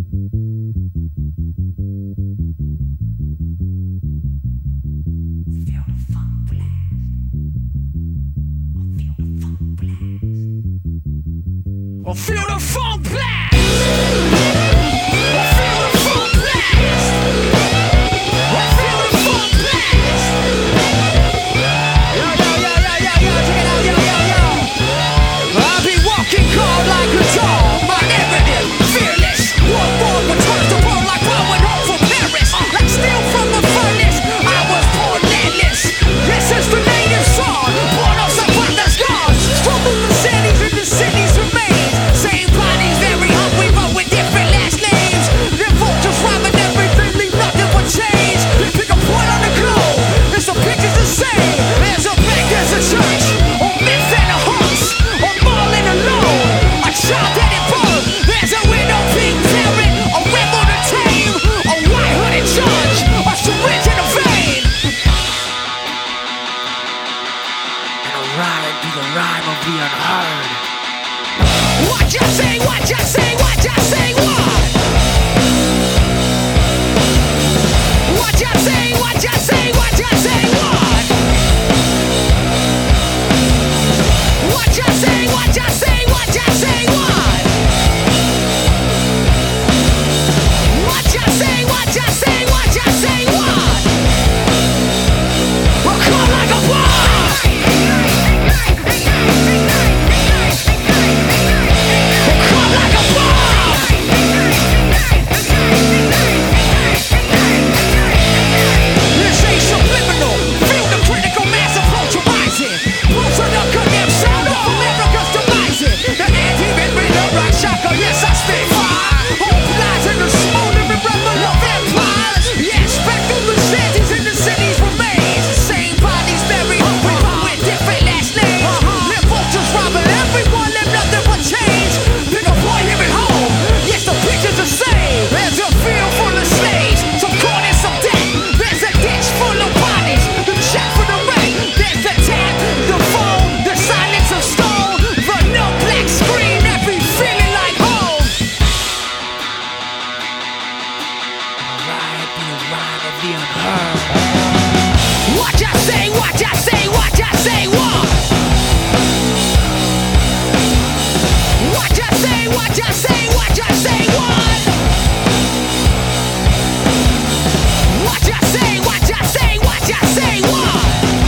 Feel the funk blast! Feel the funk blast! Feel the funk blast! Yo, yo, yo, yo, yo, yo, check it out, yo, yo, yo. I'll be walking cold like a dog, my evidence fearless. One more returns to world like blowing home from Paris. Like steel from the furnace, I was born landless. This is the native song, born of some father's gods. Struggle the cities and the cities remain. Same bodies, very hungry, but with different last names. Their vultures robbing everything, leave nothing but change. They pick a point on the globe, there's some pictures the same. There's a bank, there's a church, a myth and a horse, a mall and a loan, a child and a bird. There's a widow, pink parent, a rebel to tame, a white hooded judge, a syringe in a vein. And a ride through the rhyme of the unheard. What you say, what you say, what you say, what? What you say, what you say, what you say, what? What you say, what you say, what you say, what? What you say, what you say, what you say, what? We'll come like a bomb! Come like a bomb! This ain't subliminal. Feel the critical mass approach rising. Roots of the condemned sound of America's demising. The anti-memory, the rock shocker, yes I stay fire. Hope lies in the smoldering rebel of empires. Yes, back through the shanties and the cities remains. Same bodies, very hungry, but with different last names. Their vultures robbing everyone, and nothing but change. Pick a boy here at home. Yes, the picture's the same. There's a field full of slaves, some corn and some debt. There's a ditch full of bodies, the check for the rent. There's the tap, the phone, the silence of stone, the no black screen, every feeling like home. Ride through the rhyme of the unheard. What you say, what you say, what you say, what? What you say, what you say, what you say, what? What you say, what you say, what you say, what?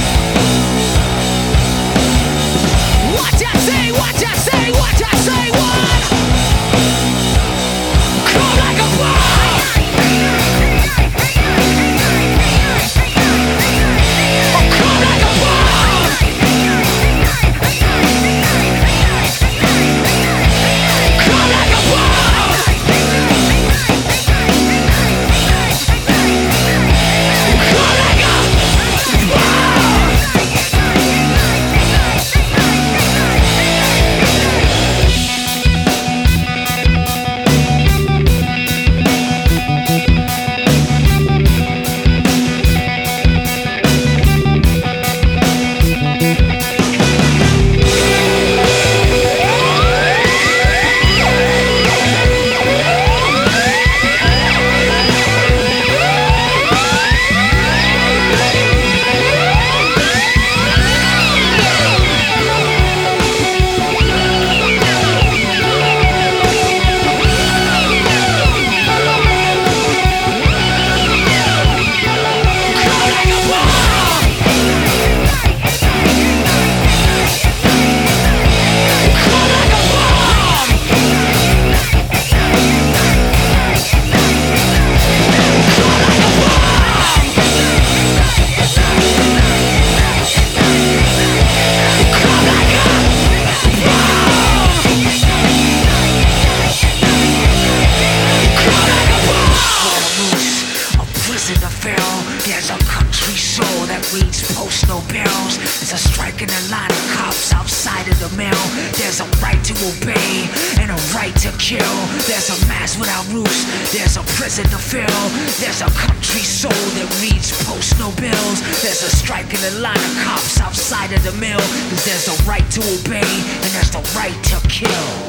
What you say, what you say, what you say, what? Come like a bomb! Come like a bomb! Come like a bomb! Come like a bomb! There's a country soul that reads postal barrels. There's a strike in the line of cops outside of the mail. There's a right to obey and a right to kill. There's a mass without roofs. There's a prison to fill. There's a country soul that reads postal bills. There's a strike in the line of cops outside of the mill. Cause there's a right to obey and there's the right to kill.